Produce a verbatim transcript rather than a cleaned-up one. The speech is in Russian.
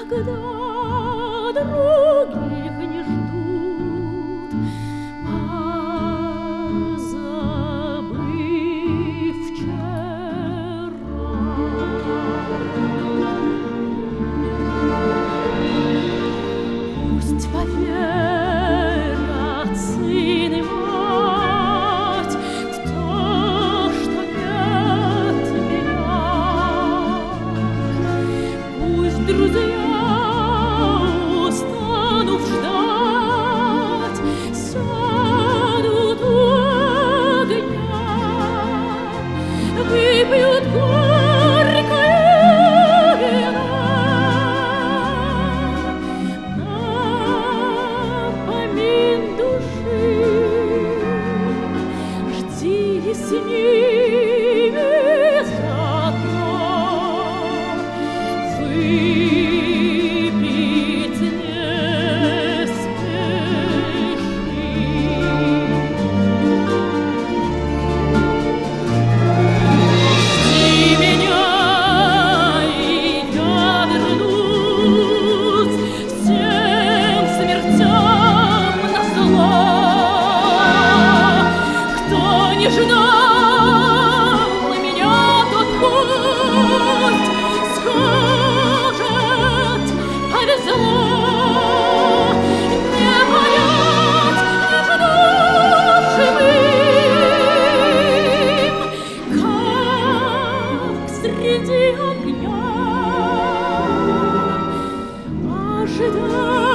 когда других не ждут, позабыв вчера. Пусть поверят сын и мать в то, что нет меня. Пусть друзья, устанув ждать, сядут у огня, выпьют горькое вино. Напомин души, жди с ними заодно. Выпить не спеши. Жди меня, и я вернусь всем смертям назло. Кто не ждал меня, тот пусть скажет: повезло. Не понять, не ждать живым, как среди огня ожидать.